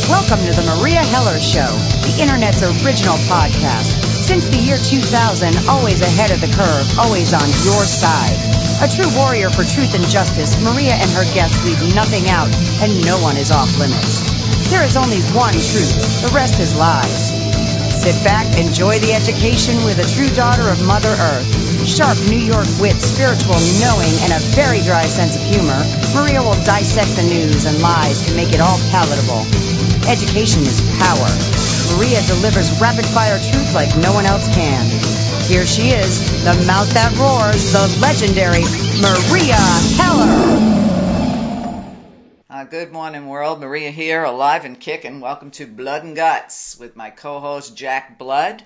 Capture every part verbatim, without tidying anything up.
Welcome to the Maria Heller Show, the Internet's original podcast. Since the year two thousand, always ahead of the curve, always on your side. A true warrior for truth and justice, Maria and her guests leave nothing out, and no one is off limits. There is only one truth, the rest is lies. Sit back, enjoy the education with a true daughter of Mother Earth. Sharp New York wit, spiritual knowing, and a very dry sense of humor, Maria will dissect the news and lies to make it all palatable. Education is power. Maria delivers rapid-fire truth like no one else can. Here she is, the mouth that roars, the legendary Maria Heller. Uh, good morning, world. Maria here, alive and kicking. Welcome to Blood and Guts with my co-host, Jack Blood.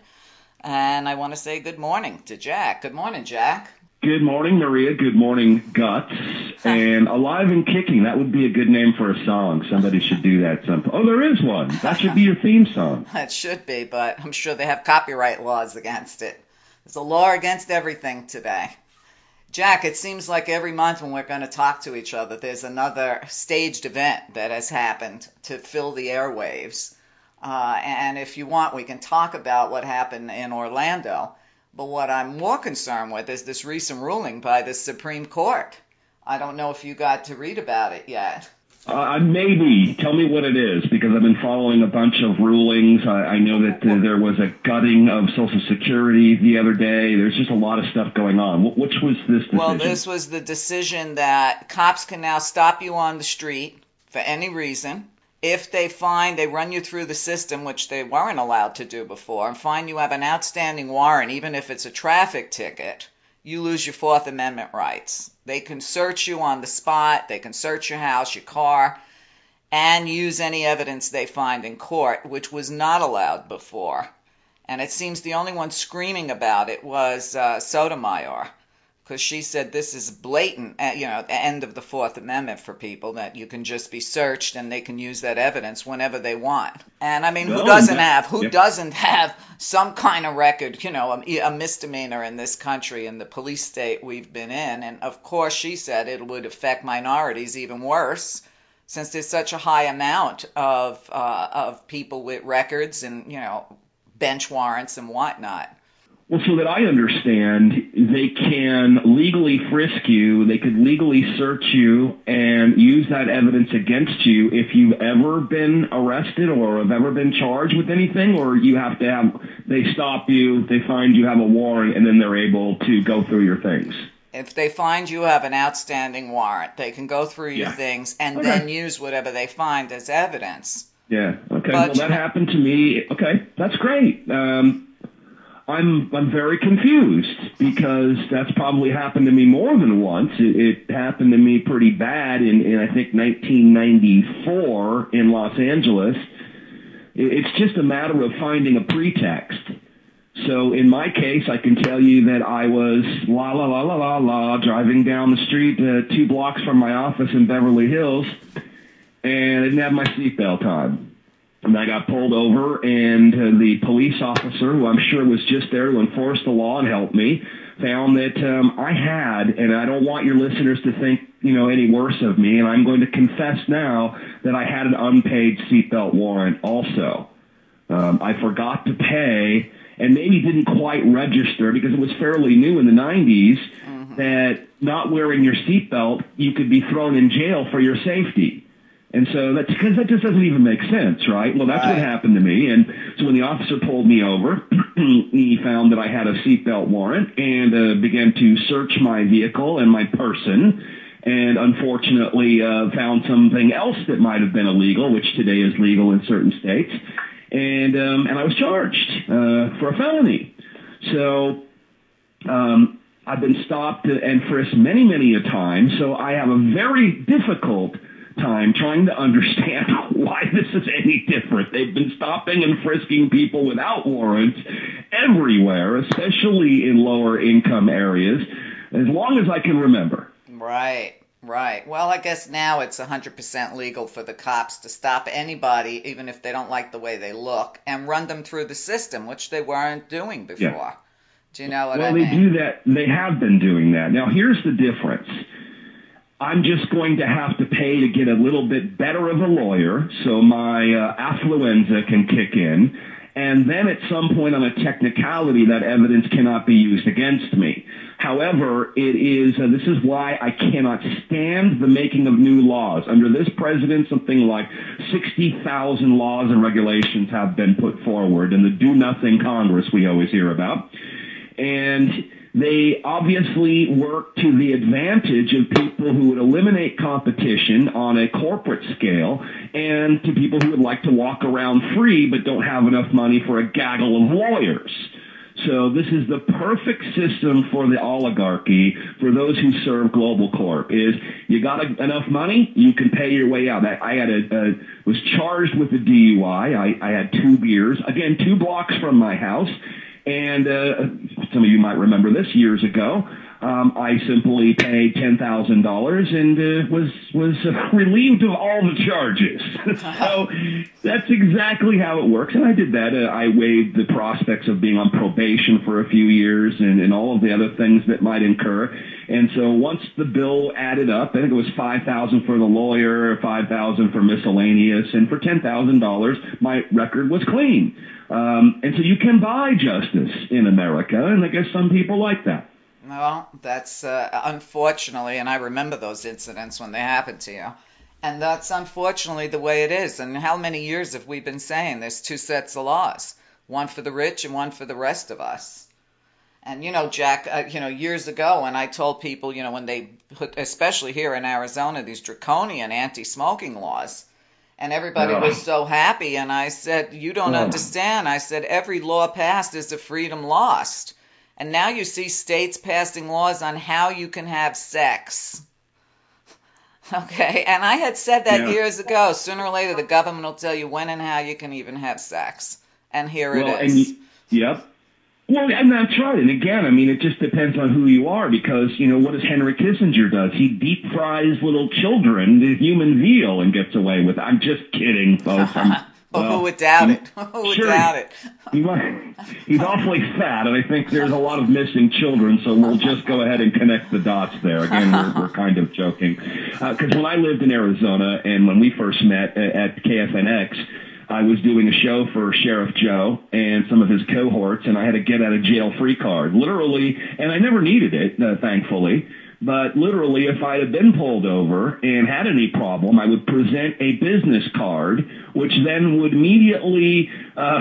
And I want to say good morning to Jack. Good morning, Jack. Good morning, Maria. Good morning, Guts. And Alive and Kicking, that would be a good name for a song. Somebody should do that. Some. Oh, there is one. That should be your theme song. It should be, but I'm sure they have copyright laws against it. There's a law against everything today. Jack, it seems like every month when we're going to talk to each other, there's another staged event that has happened to fill the airwaves. Uh, and if you want, we can talk about what happened in Orlando. But what I'm more concerned with is this recent ruling by the Supreme Court. I don't know if you got to read about it yet. Uh, maybe. Tell me what it is, because I've been following a bunch of rulings. I, I know that uh, there was a gutting of Social Security the other day. There's just a lot of stuff going on. Which was this decision? Well, this was the decision that cops can now stop you on the street for any reason. If they find, they run you through the system, which they weren't allowed to do before, and find you have an outstanding warrant, even if it's a traffic ticket, you lose your Fourth Amendment rights. They can search you on the spot, they can search your house, your car, and use any evidence they find in court, which was not allowed before. And it seems the only one screaming about it was uh, Sotomayor, because she said this is blatant, you know, the end of the Fourth Amendment for people, that you can just be searched and they can use that evidence whenever they want. And I mean, who doesn't have, who doesn't have some kind of record, you know, a, a misdemeanor in this country, in the police state we've been in? And of course, she said it would affect minorities even worse, since there's such a high amount of uh, of people with records and, you know, bench warrants and whatnot. Well, so that I understand, they can legally frisk you, they could legally search you and use that evidence against you if you've ever been arrested or have ever been charged with anything, or you have to have, they stop you, they find you have a warrant, and then they're able to go through your things. If they find you have an outstanding warrant, they can go through your yeah. things and okay. then use whatever they find as evidence. Yeah, okay, but, well, that happened to me. Okay, that's great. Um, I'm I'm very confused, because that's probably happened to me more than once. It, it happened to me pretty bad in, in I think nineteen ninety-four in Los Angeles. It, it's just a matter of finding a pretext. So in my case, I can tell you that I was la la la la la la driving down the street uh, two blocks from my office in Beverly Hills, and I didn't have my seatbelt on. And I got pulled over, and uh, the police officer, who I'm sure was just there to enforce the law and help me, found that um, I had, and I don't want your listeners to think, you know, any worse of me, and I'm going to confess now that I had an unpaid seatbelt warrant also. Um, I forgot to pay, and maybe didn't quite register, because it was fairly new in the nineties, mm-hmm. that not wearing your seatbelt, you could be thrown in jail for your safety. And so that's because that just doesn't even make sense, right? Well, that's right. What happened to me. And so when the officer pulled me over, he found that I had a seatbelt warrant and uh, began to search my vehicle and my person, and unfortunately uh, found something else that might have been illegal, which today is legal in certain states. And um, and I was charged uh, for a felony. So um, I've been stopped and frisked many, many a time. So I have a very difficult time trying to understand why this is any different. They've been stopping and frisking people without warrants everywhere, especially in lower income areas, as long as I can remember. Right, right. Well, I guess now it's one hundred percent legal for the cops to stop anybody, even if they don't like the way they look, and run them through the system, which they weren't doing before. Yeah. Do you know what well, I mean? Well, they do that. They have been doing that. Now, here's the difference. I'm just going to have to pay to get a little bit better of a lawyer so my uh, affluenza can kick in. And then at some point on a technicality, that evidence cannot be used against me. However, it is, uh, this is why I cannot stand the making of new laws. Under this president, something like sixty thousand laws and regulations have been put forward in the do-nothing Congress we always hear about. And they obviously work to the advantage of people who would eliminate competition on a corporate scale and to people who would like to walk around free but don't have enough money for a gaggle of lawyers. So this is the perfect system for the oligarchy, for those who serve Global Corp, is you got a, enough money, you can pay your way out. I, I had a, a, was charged with a D U I. I, I had two beers, again, two blocks from my house. And uh, some of you might remember this years ago. Um, I simply paid ten thousand dollars and uh, was was uh, relieved of all the charges. So that's exactly how it works. And I did that. Uh, I waived the prospects of being on probation for a few years and, and all of the other things that might incur. And so once the bill added up, I think it was five thousand dollars for the lawyer, five thousand dollars for miscellaneous, and for ten thousand dollars, my record was clean. Um, and so you can buy justice in America, and I guess some people like that. Well, that's uh, unfortunately, and I remember those incidents when they happened to you. And that's unfortunately the way it is. And how many years have we been saying there's two sets of laws, one for the rich and one for the rest of us? And, you know, Jack, uh, you know, years ago when I told people, you know, when they put, especially here in Arizona, these draconian anti-smoking laws, and everybody was so happy. And I said, you don't understand. I said, every law passed is a freedom lost. And now you see states passing laws on how you can have sex. Okay, and I had said that yeah. years ago. Sooner or later, the government will tell you when and how you can even have sex. And here well, it is. And you, yep. Well, and that's right. And again, I mean, it just depends on who you are because, you know, what does Henry Kissinger does? He deep fries little children to human veal and gets away with it. I'm just kidding, folks. I'm, well, who would doubt it? Who would sure, doubt it? he might, he's awfully fat, and I think there's a lot of missing children, so we'll just go ahead and connect the dots there. Again, we're, we're kind of joking. Because uh, when I lived in Arizona and when we first met at K F N X, I was doing a show for Sheriff Joe and some of his cohorts, and I had to get out of jail free card, literally, and I never needed it, uh, thankfully. But literally, if I had been pulled over and had any problem, I would present a business card, which then would immediately uh,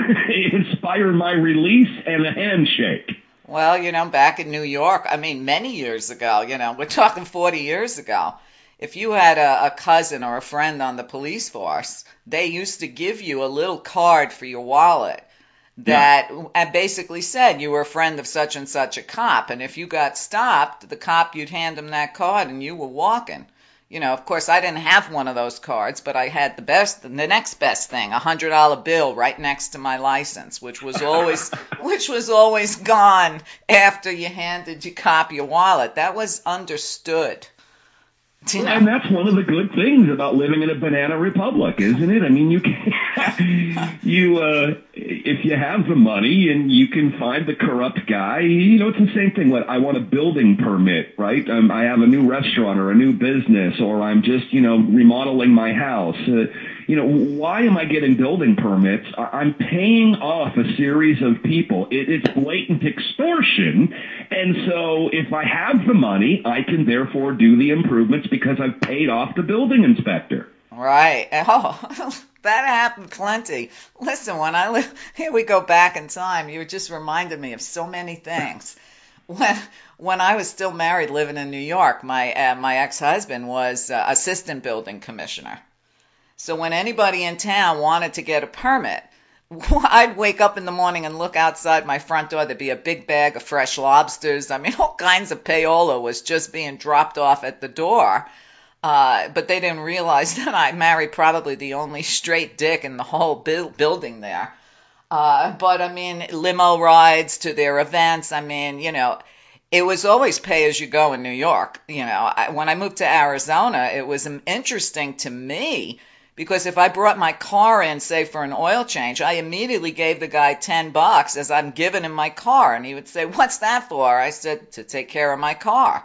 inspire my release and a handshake. Well, you know, back in New York, I mean, many years ago, you know, we're talking forty years ago, if you had a, a cousin or a friend on the police force, they used to give you a little card for your wallet that yeah. basically said you were a friend of such and such a cop. And if you got stopped, the cop, you'd hand him that card and you were walking. You know, of course, I didn't have one of those cards, but I had the best, the next best thing, a hundred dollar bill right next to my license, which was always, which was always gone after you handed your cop your wallet. That was understood. You know? And that's one of the good things about living in a banana republic, isn't it? I mean, you can, you, uh, if you have the money and you can find the corrupt guy, you know, it's the same thing. What I want a building permit, right? Um, I have a new restaurant or a new business, or I'm just, you know, remodeling my house. Uh, you know, why am I getting building permits? I'm paying off a series of people. It, it's blatant extortion. And so if I have the money, I can therefore do the improvements because I've paid off the building inspector. Right. Oh, that happened plenty. Listen, when I live, here we go back in time. You just reminded me of so many things. When when I was still married, living in New York, my uh, my ex-husband was uh, assistant building commissioner. So when anybody in town wanted to get a permit, I'd wake up in the morning and look outside my front door. There'd be a big bag of fresh lobsters. I mean, all kinds of payola was just being dropped off at the door. Uh, but they didn't realize that I married probably the only straight dick in the whole bu- building there. Uh, but, I mean, limo rides to their events. I mean, you know, it was always pay as you go in New York. You know, I, when I moved to Arizona, it was interesting to me because if I brought my car in, say, for an oil change, I immediately gave the guy ten bucks as I'm giving him my car. And he would say, what's that for? I said, to take care of my car.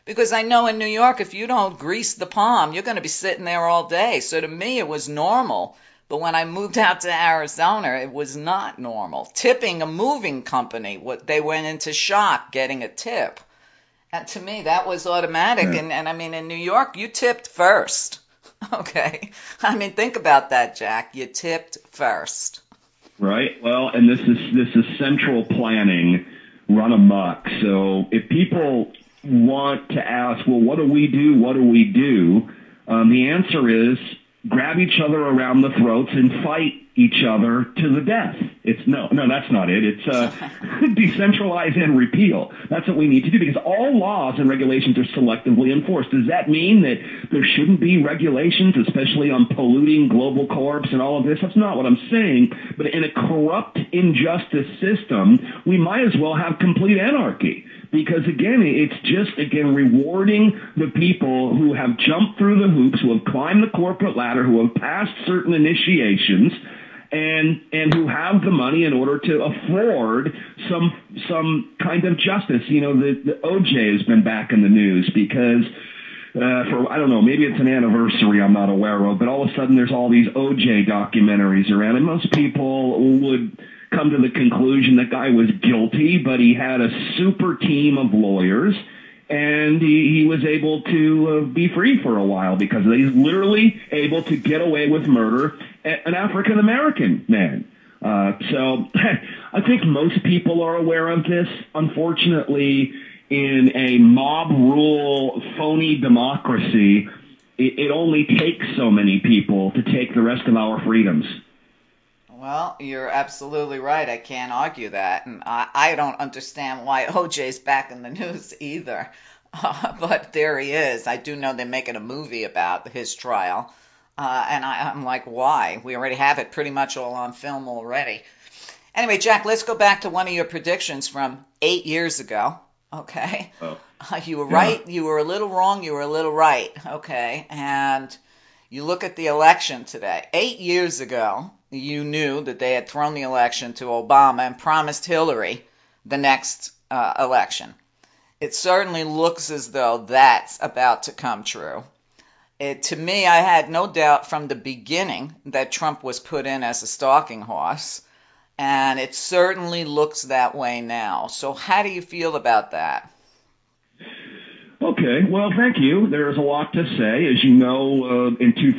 Because I know in New York, if you don't grease the palm, you're going to be sitting there all day. So to me, it was normal. But when I moved out to Arizona, it was not normal. Tipping a moving company, what they went into shock getting a tip. And to me, that was automatic. Yeah. And, and I mean, in New York, you tipped first. Okay. I mean, think about that, Jack. You tipped first. Right. Well, and this is this is central planning run amok. So if people want to ask, well, what do we do? What do we do? Um, the answer is grab each other around the throats and fight each other to the death. It's no, no, that's not it. It's uh, decentralize and repeal. That's what we need to do, because all laws and regulations are selectively enforced. Does that mean that there shouldn't be regulations, especially on polluting global corps and all of this? That's not what I'm saying. But in a corrupt injustice system, we might as well have complete anarchy. Because, again, it's just, again, rewarding the people who have jumped through the hoops, who have climbed the corporate ladder, who have passed certain initiations, and and who have the money in order to afford some some kind of justice. You know, the, the O J has been back in the news because uh, for, I don't know, maybe it's an anniversary I'm not aware of, but all of a sudden there's all these O J documentaries around, and most people would come to the conclusion that guy was guilty, but he had a super team of lawyers, and he, he was able to uh, be free for a while because he's literally able to get away with murder, an African-American man. Uh, so I think most people are aware of this. Unfortunately, in a mob rule, phony democracy, it, it only takes so many people to take the rest of our freedoms. Well, you're absolutely right. I can't argue that. And I, I don't understand why O J's back in the news either. Uh, but there he is. I do know they're making a movie about his trial. Uh, and I, I'm like, why? We already have it pretty much all on film already. Anyway, Jack, let's go back to one of your predictions from eight years ago. Okay. Oh. Uh, you were Yeah. right. You were a little wrong. You were a little right. Okay. And you look at the election today. Eight years ago, you knew that they had thrown the election to Obama and promised Hillary the next uh, election. It certainly looks as though that's about to come true. It, to me, I had no doubt from the beginning that Trump was put in as a stalking horse, and it certainly looks that way now. So how do you feel about that? Okay, well, thank you. There's a lot to say. As you know, uh, in two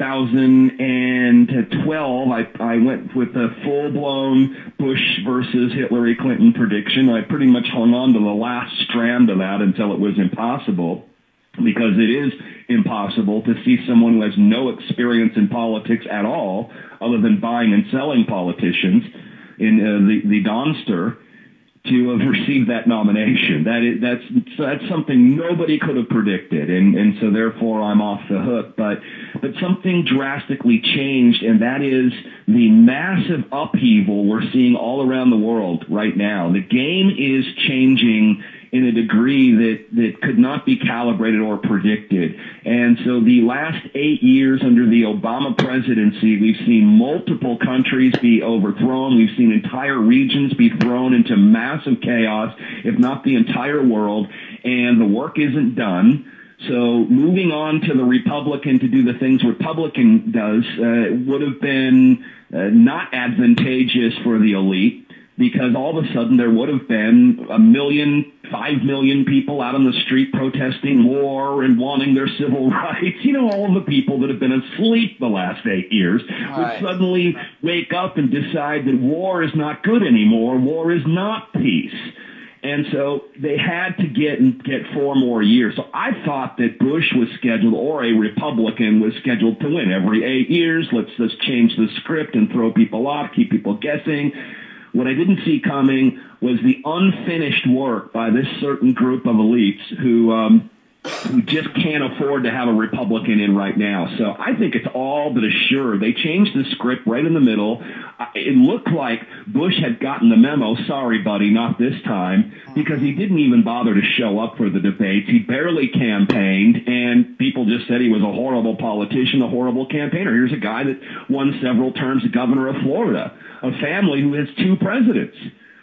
thousand twelve, I, I went with a full-blown Bush versus Hillary Clinton prediction. I pretty much hung on to the last strand of that until it was impossible, because it is impossible to see someone who has no experience in politics at all, other than buying and selling politicians, in uh, the, the Donster, to have received that nomination. That is, that's that's something nobody could have predicted, and, and so therefore I'm off the hook. But but something drastically changed, and that is the massive upheaval we're seeing all around the world right now. The game is changing in a degree that, that could not be calibrated or predicted. And so the last eight years under the Obama presidency, we've seen multiple countries be overthrown. We've seen entire regions be thrown into massive chaos, if not the entire world, and the work isn't done. So moving on to the Republican to do the things Republican does uh, would have been uh, not advantageous for the elite, because all of a sudden there would have been a million, five million people out on the street protesting war and wanting their civil rights. You know, all of the people that have been asleep the last eight years Right. would suddenly wake up and decide that war is not good anymore. War is not peace. And so they had to get get four more years. So I thought that Bush was scheduled, or a Republican was scheduled to win every eight years. Let's just change the script and throw people off, keep people guessing. What I didn't see coming was the unfinished work by this certain group of elites who um, who just can't afford to have a Republican in right now. So I think it's all but assured. They changed the script right in the middle. It looked like Bush had gotten the memo. Sorry, buddy, not this time, because he didn't even bother to show up for the debates. He barely campaigned, and people just said he was a horrible politician, a horrible campaigner. Here's a guy that won several terms as governor of Florida, a family who has two presidents.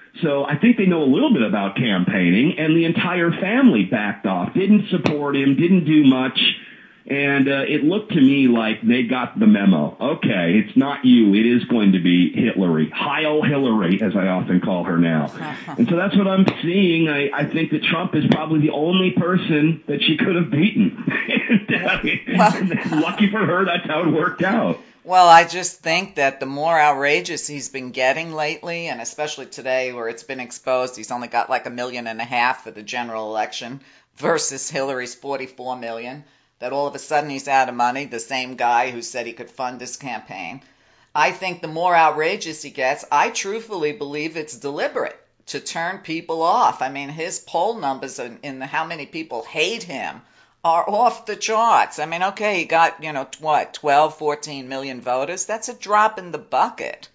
So I think they know a little bit about campaigning, and the entire family backed off, didn't support him, didn't do much. And uh, it looked to me like they got the memo. Okay, it's not you. It is going to be Hillary. Heil Hillary, as I often call her now. And so that's what I'm seeing. I, I think that Trump is probably the only person that she could have beaten. and, I mean, well, lucky for her, that's how it worked out. Well, I just think that the more outrageous he's been getting lately, and especially today where it's been exposed, he's only got like a million and a half for the general election versus Hillary's forty-four million. That all of a sudden he's out of money, the same guy who said he could fund his campaign. I think the more outrageous he gets, I truthfully believe it's deliberate to turn people off. I mean, his poll numbers in, in the how many people hate him are off the charts. I mean, okay, he got, you know, what, twelve, fourteen million voters? That's a drop in the bucket.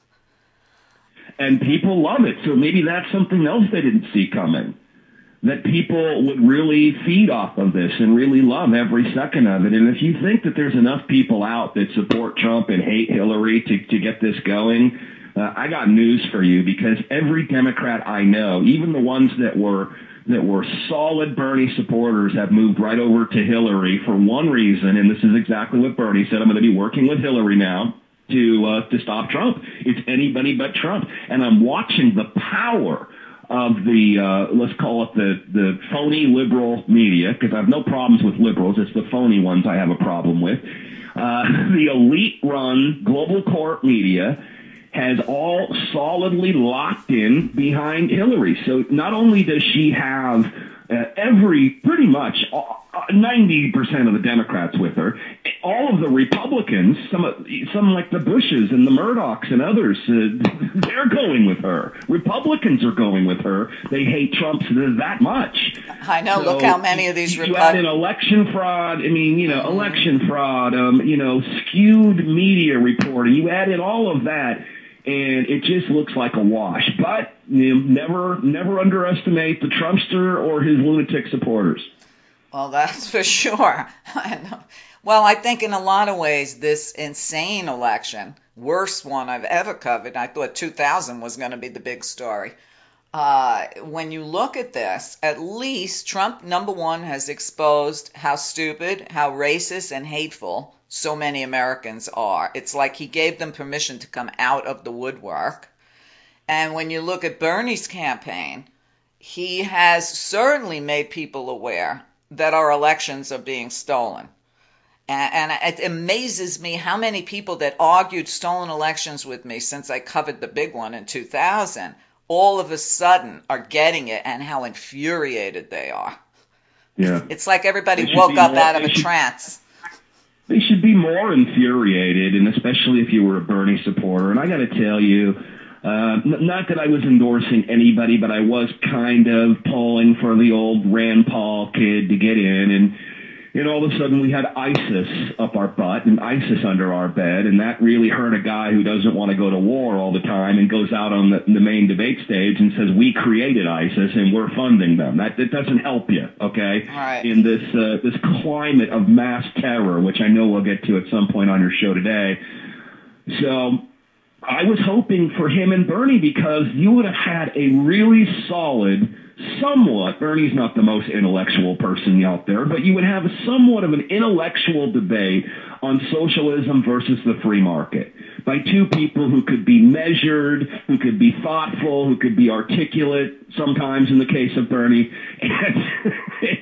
And people love it. So maybe that's something else they didn't see coming. That people would really feed off of this and really love every second of it. And if you think that there's enough people out that support Trump and hate Hillary to, to get this going, uh, I got news for you, because every Democrat I know, even the ones that were that were solid Bernie supporters, have moved right over to Hillary for one reason, and this is exactly what Bernie said: I'm going to be working with Hillary now to uh, to stop Trump. It's anybody but Trump. And I'm watching the power of the, uh, let's call it the, the phony liberal media, because I have no problems with liberals. It's the phony ones I have a problem with. Uh, the elite-run global corp media has all solidly locked in behind Hillary. So not only does she have uh, every, pretty much uh, ninety percent of the Democrats with her, all of the Republicans, some of, some like the Bushes and the Murdochs and others, uh, they're going with her. Republicans are going with her. They hate Trump that much. I know. So look how many of these you, Repu- you add in election fraud. I mean, you know, election fraud. Um, you know, skewed media reporting. You add in all of that, and it just looks like a wash. But you know, never, never underestimate the Trumpster or his lunatic supporters. Well, that's for sure. Well, I think in a lot of ways, this insane election, worst one I've ever covered, I thought two thousand was going to be the big story. Uh, when you look at this, at least Trump, number one, has exposed how stupid, how racist and hateful so many Americans are. It's like he gave them permission to come out of the woodwork. And when you look at Bernie's campaign, he has certainly made people aware that our elections are being stolen. And, and it amazes me how many people that argued stolen elections with me since I covered the big one in two thousand all of a sudden are getting it, and how infuriated they are. Yeah. It's like everybody woke up more, out of a should, trance. They should be more infuriated, and especially if you were a Bernie supporter. And I got to tell you, Uh, not that I was endorsing anybody, but I was kind of pulling for the old Rand Paul kid to get in. And, and all of a sudden we had ISIS up our butt and ISIS under our bed. And that really hurt a guy who doesn't want to go to war all the time and goes out on the, the main debate stage and says, we created ISIS and we're funding them. That, that doesn't help you, okay? Right. In this, uh, this climate of mass terror, which I know we'll get to at some point on your show today. So I was hoping for him and Bernie, because you would have had a really solid, somewhat, Bernie's not the most intellectual person out there, but you would have somewhat of an intellectual debate on socialism versus the free market by two people who could be measured, who could be thoughtful, who could be articulate, sometimes in the case of Bernie, and,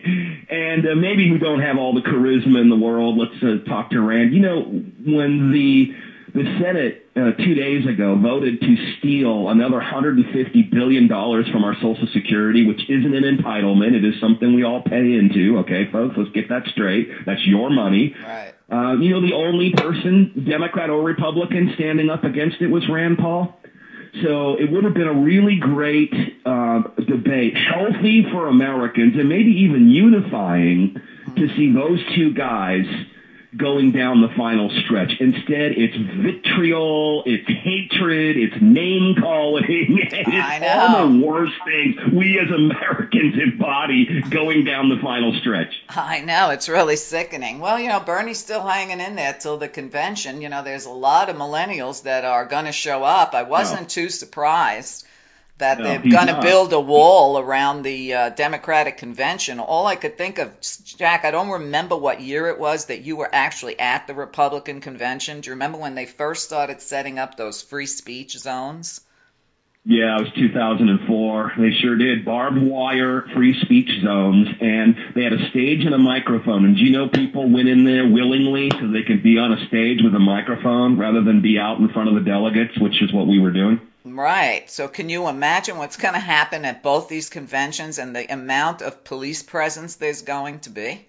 and uh, maybe who don't have all the charisma in the world. Let's uh, talk to Rand. You know, when the The Senate uh, two days ago voted to steal another one hundred fifty billion dollars from our Social Security, which isn't an entitlement. It is something we all pay into. Okay, folks, let's get that straight. That's your money. Right. Uh, you know, the only person, Democrat or Republican, standing up against it was Rand Paul. So it would have been a really great uh, debate, healthy for Americans, and maybe even unifying to see those two guys going down the final stretch. Instead, it's vitriol, it's hatred, it's name-calling, it's all the worst things we as Americans embody going down the final stretch. I know, it's really sickening. Well, you know, Bernie's still hanging in there till the convention. You know, there's a lot of millennials that are going to show up. I wasn't oh. too surprised that No, they're he's going to not. build a wall around the uh, Democratic convention. All I could think of, Jack, I don't remember what year it was that you were actually at the Republican convention. Do you remember when they first started setting up those free speech zones? Yeah, it was two thousand four. They sure did. Barbed wire free speech zones, and they had a stage and a microphone. And do you know people went in there willingly so they could be on a stage with a microphone rather than be out in front of the delegates, which is what we were doing? Right. So can you imagine what's going to happen at both these conventions and the amount of police presence there's going to be?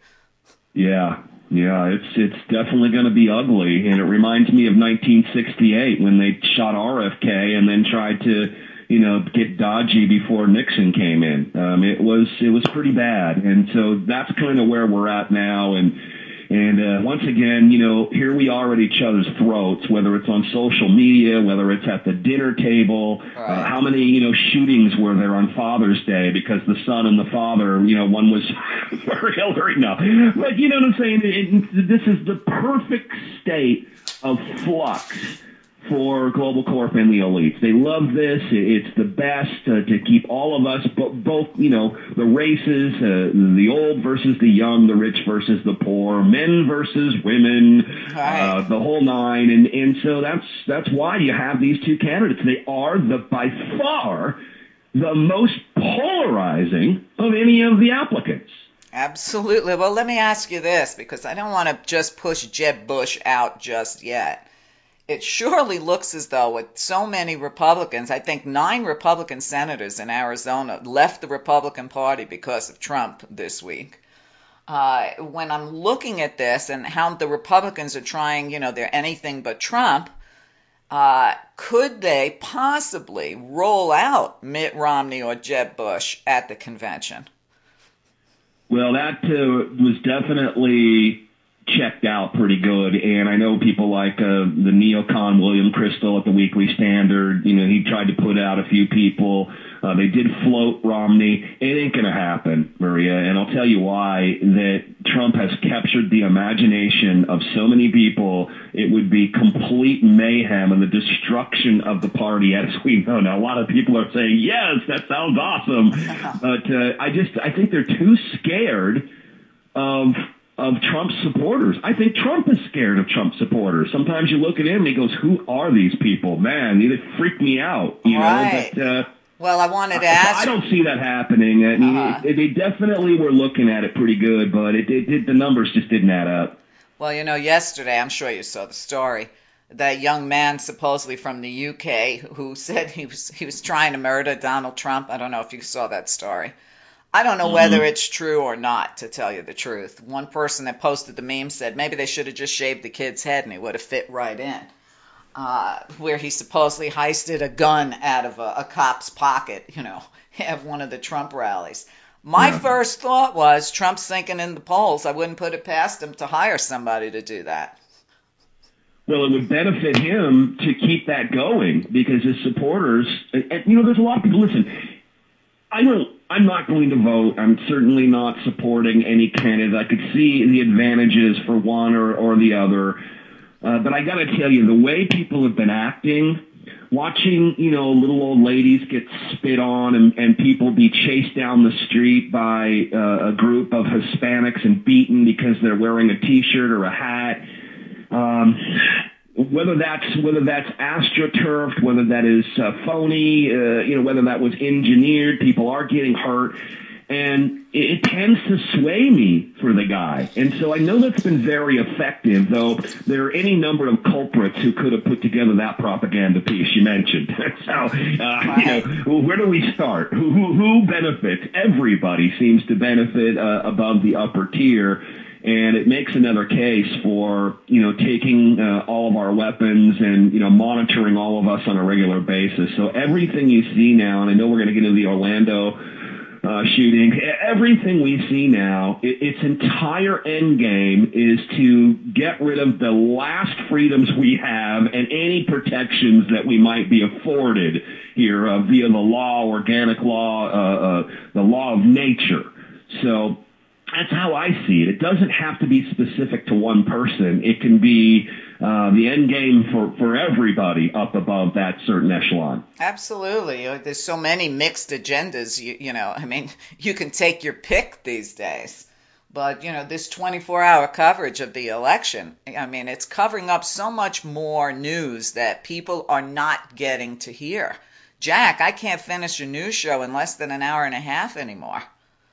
Yeah, yeah, it's it's definitely going to be ugly, and it reminds me of nineteen sixty-eight when they shot R F K and then tried to, you know, get dodgy before Nixon came in. Um, it was it was pretty bad, and so that's kind of where we're at now. And and uh, once again, you know, here we are at each other's throats, whether it's on social media, whether it's at the dinner table. Right. Uh, how many, you know, shootings were there on Father's Day because the son and the father, you know, one was for Hillary? No. But you know what I'm saying? It, it, this is the perfect state of flux for Global Corp and the elites. They love this. It's the best uh, to keep all of us, both, you know, the races, uh, the old versus the young, the rich versus the poor, men versus women, Right. uh, the whole nine. And, and so that's, that's why you have these two candidates. They are the, by far, the most polarizing of any of the applicants. Absolutely. Well, let me ask you this, because I don't want to just push Jeb Bush out just yet. It surely looks as though with so many Republicans, I think nine Republican senators in Arizona left the Republican Party because of Trump this week. Uh, when I'm looking at this and how the Republicans are trying, you know, they're anything but Trump, uh, could they possibly roll out Mitt Romney or Jeb Bush at the convention? Well, that uh, was definitely checked out pretty good, and I know people like uh, the neocon William Crystal at the Weekly Standard, you know, he tried to put out a few people. Uh, they did float Romney. It ain't going to happen, Maria, and I'll tell you why. That Trump has captured the imagination of so many people. It would be complete mayhem and the destruction of the party, as we know. Now, a lot of people are saying, yes, that sounds awesome, but uh, I just, I think they're too scared of of Trump supporters. I think Trump is scared of Trump supporters. Sometimes you look at him and he goes, who are these people? Man, they freak me out. You Right. know, but, uh, Well, I wanted to I, ask. I don't see that happening. I mean, Uh-huh. it, they definitely were looking at it pretty good, but it, it, it, the numbers just didn't add up. Well, you know, yesterday, I'm sure you saw the story, that young man supposedly from the U K who said he was he was trying to murder Donald Trump. I don't know if you saw that story. I don't know Mm-hmm. whether it's true or not, to tell you the truth. One person that posted the meme said maybe they should have just shaved the kid's head and he would have fit right in. Uh, where he supposedly heisted a gun out of a, a cop's pocket, you know, at one of the Trump rallies. My Yeah. first thought was Trump's sinking in the polls. I wouldn't put it past him to hire somebody to do that. Well, it would benefit him to keep that going because his supporters, and, and, you know, there's a lot of people, listen, I don't, I'm not going to vote. I'm certainly not supporting any candidate. I could see the advantages for one or, or the other. Uh, but I got to tell you, the way people have been acting, watching, you know, little old ladies get spit on and, and people be chased down the street by uh, a group of Hispanics and beaten because they're wearing a T-shirt or a hat. Um, whether that's whether that's astroturfed, whether that is uh, phony, uh, you know, whether that was engineered, people are getting hurt. And it tends to sway me for the guy. And so I know that's been very effective, though there are any number of culprits who could have put together that propaganda piece you mentioned. so, uh, you know, where do we start? Who, who, who benefits? Everybody seems to benefit uh, above the upper tier. And it makes another case for, you know, taking uh, all of our weapons and, you know, monitoring all of us on a regular basis. So everything you see now, and I know we're going to get into the Orlando Uh, shooting. Everything we see now, it, its entire end game is to get rid of the last freedoms we have and any protections that we might be afforded here uh, via the law, organic law, uh, uh, the law of nature. So That's how I see it. It doesn't have to be specific to one person. It can be uh, the end game for, for everybody up above that certain echelon. Absolutely. There's so many mixed agendas. You, you know, I mean, you can take your pick these days. But, you know, this twenty-four hour coverage of the election, I mean, it's covering up so much more news that people are not getting to hear. Jack, I can't finish a news show in less than an hour and a half anymore.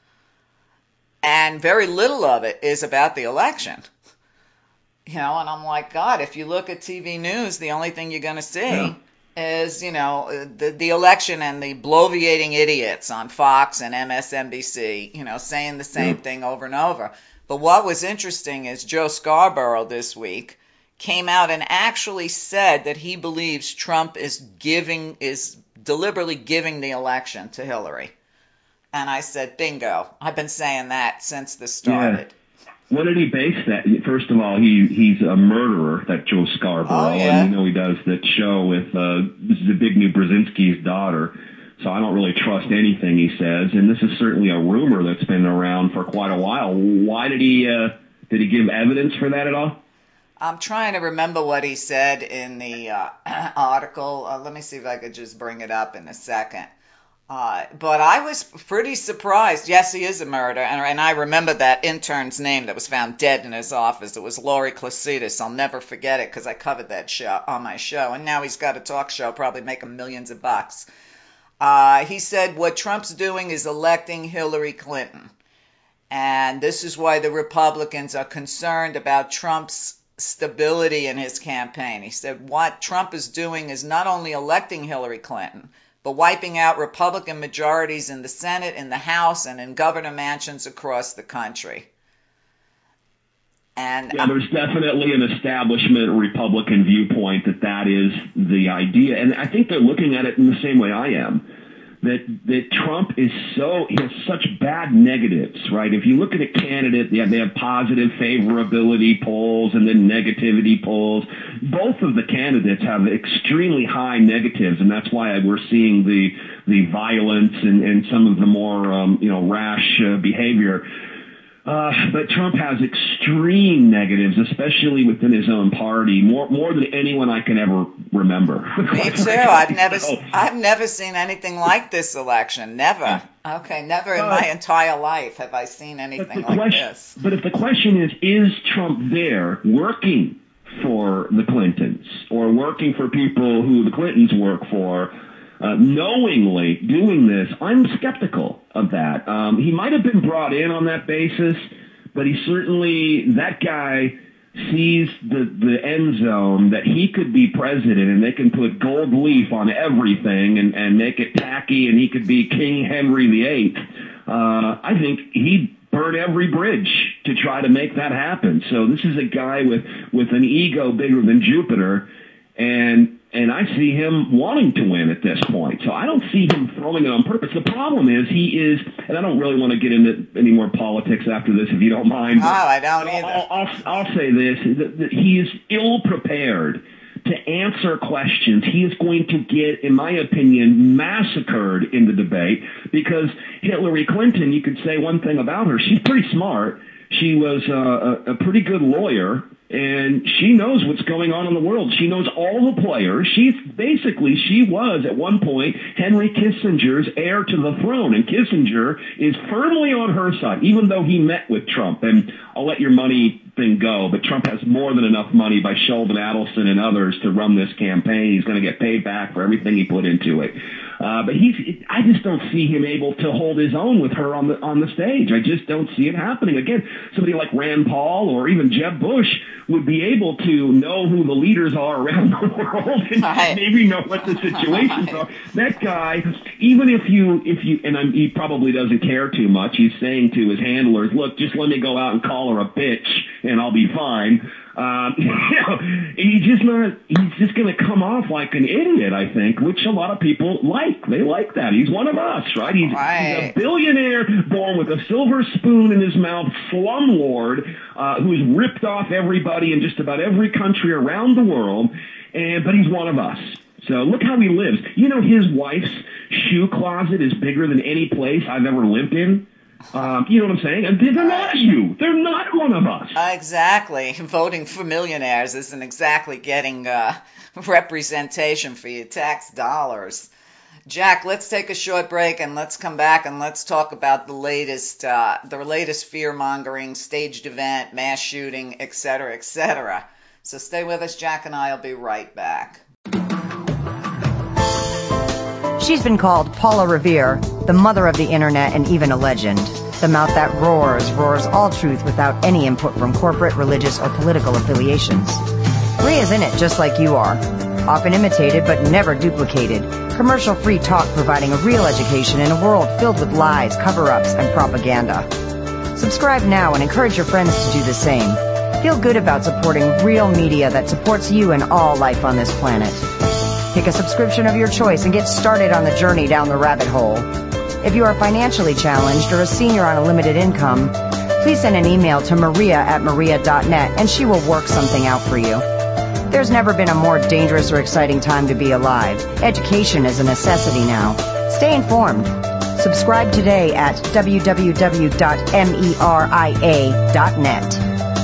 And very little of it is about the election. You know, and I'm like, God, if you look at T V news, the only thing you're going to see yeah. is, you know, the, the election and the bloviating idiots on Fox and M S N B C, you know, saying the same yeah. thing over and over. But what was interesting is Joe Scarborough this week came out and actually said that he believes Trump is giving, is deliberately giving the election to Hillary. And I said, bingo. I've been saying that since this started. Yeah. What did he base that? First of all, he he's a murderer, that Joe Scarborough. Oh, yeah. And you know he does that show with, uh, this is Zbigniew Brzezinski's daughter. So I don't really trust anything he says. And this is certainly a rumor that's been around for quite a while. Why did he, uh, did he give evidence for that at all? I'm trying to remember what he said in the uh, article. Uh, let me see if I could just bring it up in a second. Uh, but I was pretty surprised. Yes, he is a murderer. And, and I remember that intern's name that was found dead in his office. It was Laurie Clasidis. I'll never forget it because I covered that show on my show. And now he's got a talk show, probably making millions of bucks. Uh, he said what Trump's doing is electing Hillary Clinton. And this is why the Republicans are concerned about Trump's stability in his campaign. He said what Trump is doing is not only electing Hillary Clinton, but wiping out Republican majorities in the Senate, in the House, and in governor mansions across the country. And yeah, there's definitely an establishment Republican viewpoint that that is the idea. And I think they're looking at it in the same way I am. That that Trump is so, he has such bad negatives, right? If you look at a candidate, they have, they have positive favorability polls and then negativity polls. Both of the candidates have extremely high negatives, and that's why we're seeing the the violence and, and some of the more um, you know rash uh, behavior. Uh, but Trump has extreme negatives, especially within his own party, more more than anyone I can ever remember. Me too. I've never, I've never seen anything like this election. Never. Okay, never in my entire life have I seen anything like question, this. But if the question is, is Trump there working for the Clintons or working for people who the Clintons work for? Uh, knowingly doing this, I'm skeptical of that. Um, he might have been brought in on that basis, but he certainly, that guy sees the, the end zone that he could be president and they can put gold leaf on everything and, and make it tacky and he could be King Henry the Eighth. Uh, I think he'd burn every bridge to try to make that happen. So this is a guy with, with an ego bigger than Jupiter, and And I see him wanting to win at this point. So I don't see him throwing it on purpose. The problem is he is, and I don't really want to get into any more politics after this if you don't mind. Oh, I don't either. I'll, I'll, I'll say this, that, that he is ill-prepared to answer questions. He is going to get, in my opinion, massacred in the debate because Hillary Clinton, you could say one thing about her, she's pretty smart. She was uh, a, a pretty good lawyer. And she knows what's going on in the world. She knows all the players. She's basically, she was at one point Henry Kissinger's heir to the throne. And Kissinger is firmly on her side, even though he met with Trump. And I'll let your money thing go, but Trump has more than enough money by Sheldon Adelson and others to run this campaign. He's going to get paid back for everything he put into it. Uh, but he's, I just don't see him able to hold his own with her on the, on the stage. I just don't see it happening. Again, somebody like Rand Paul or even Jeb Bush would be able to know who the leaders are around the world and right. maybe know what the situations right. are. That guy, even if you, if you, and I'm, he probably doesn't care too much, he's saying to his handlers, look, just let me go out and call her a bitch and I'll be fine. Um, you know, he's just not, he's just going to come off like an idiot, I think, which a lot of people like. They like that. He's one of us, right? He's, right. he's a billionaire born with a silver spoon in his mouth, slumlord, uh, who's ripped off everybody in just about every country around the world, and but he's one of us. So look how he lives. You know, his wife's shoe closet is bigger than any place I've ever lived in. Um, you know what I'm saying? And they're not you. They're not one of us. Uh, exactly. Voting for millionaires isn't exactly getting uh, representation for your tax dollars. Jack, let's take a short break and let's come back and let's talk about the latest, uh, the latest fear-mongering, staged event, mass shooting, et cetera, et cetera. So stay with us. Jack and I will be right back. She's been called Paula Revere, the mother of the internet and even a legend. The mouth that roars, roars all truth without any input from corporate, religious, or political affiliations. Maria's in it just like you are. Often imitated but never duplicated. Commercial-free talk providing a real education in a world filled with lies, cover-ups, and propaganda. Subscribe now and encourage your friends to do the same. Feel good about supporting real media that supports you and all life on this planet. Pick a subscription of your choice and get started on the journey down the rabbit hole. If you are financially challenged or a senior on a limited income, please send an email to maria at maria dot net and she will work something out for you. There's never been a more dangerous or exciting time to be alive. Education is a necessity now. Stay informed. Subscribe today at w w w dot meria dot net.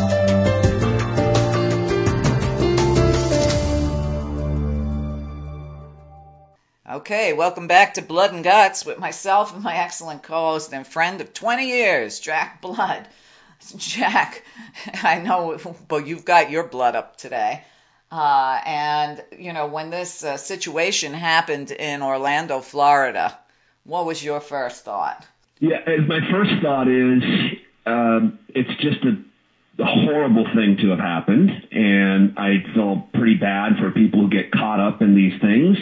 Okay, welcome back to Blood and Guts with myself and my excellent co-host and friend of twenty years, Jack Blood. Jack, I know, but you've got your blood up today. Uh, and, you know, when this uh, situation happened in Orlando, Florida, what was your first thought? Yeah, my first thought is um, it's just a, a horrible thing to have happened, and I feel pretty bad for people who get caught up in these things.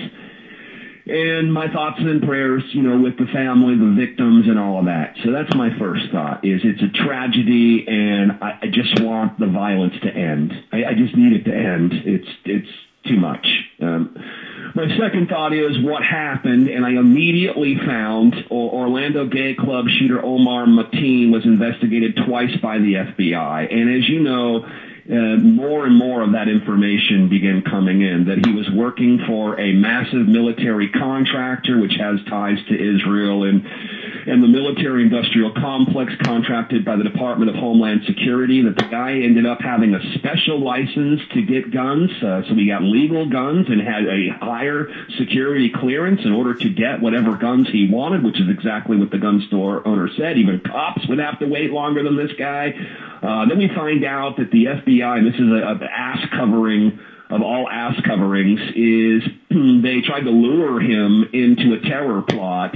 And my thoughts and prayers, you know, with the family, the victims, and all of that. So that's my first thought, is it's a tragedy, and I, I just want the violence to end. I, I just need it to end. It's it's too much. Um, my second thought is what happened, and I immediately found Orlando Gay Club shooter Omar Mateen was investigated twice by the F B I. And as you know, Uh, more and more of that information began coming in, that he was working for a massive military contractor which has ties to Israel, and and the military-industrial complex contracted by the Department of Homeland Security, that the guy ended up having a special license to get guns, uh, so he got legal guns and had a higher security clearance in order to get whatever guns he wanted, which is exactly what the gun store owner said. Even cops would have to wait longer than this guy. Uh, then we find out that the F B I, and this is a, a ass covering of all ass coverings, is they tried to lure him into a terror plot.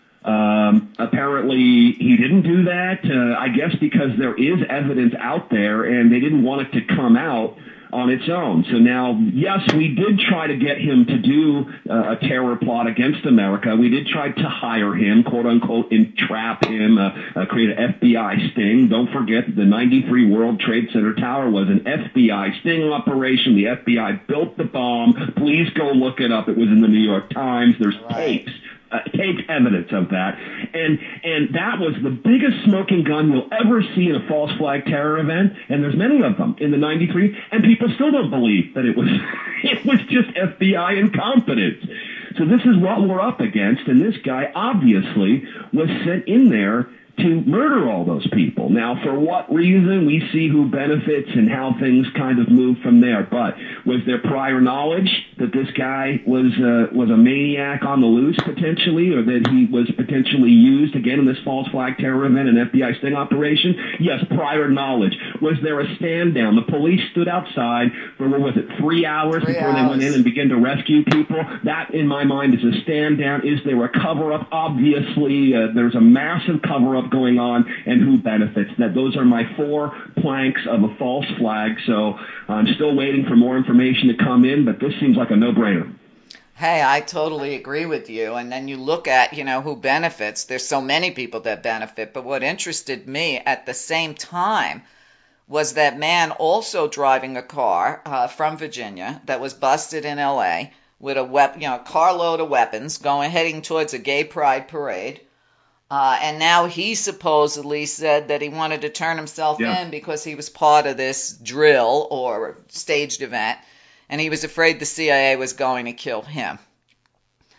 Um, apparently he didn't do that, uh, I guess because there is evidence out there and they didn't want it to come out on its own. So now, yes, we did try to get him to do uh, a terror plot against America. We did try to hire him, quote unquote, entrap him, uh, uh, create an F B I sting. Don't forget the ninety-three World Trade Center tower was an F B I sting operation. The F B I built the bomb. Please go look it up. It was in the New York Times. There's tapes. Uh, taped evidence of that, and and that was the biggest smoking gun you'll ever see in a false flag terror event, and there's many of them in the ninety-three, and people still don't believe that it was it was just F B I incompetence. So this is what we're up against, and this guy obviously was sent in there to murder all those people. Now, for what reason, we see who benefits and how things kind of move from there. But was there prior knowledge that this guy was uh, was a maniac on the loose potentially, or that he was potentially used again in this false flag terror event, an F B I sting operation? Yes, prior knowledge. Was there a stand down? The police stood outside for, what was it, three hours three before hours. they went in and began to rescue people? That, in my mind, is a stand down. Is there a cover-up? Obviously, uh, there's a massive cover-up going on, and who benefits. That those are my four planks of a false flag. So I'm still waiting for more information to come in, but this seems like a no-brainer. Hey, I totally agree with you. And then you look at, you know, who benefits. There's so many people that benefit. But what interested me at the same time was that man also driving a car uh, from Virginia that was busted in L A with a wep- you know, carload of weapons going heading towards a gay pride parade. Uh, and now he supposedly said that he wanted to turn himself yeah. in because he was part of this drill or staged event, and he was afraid the C I A was going to kill him.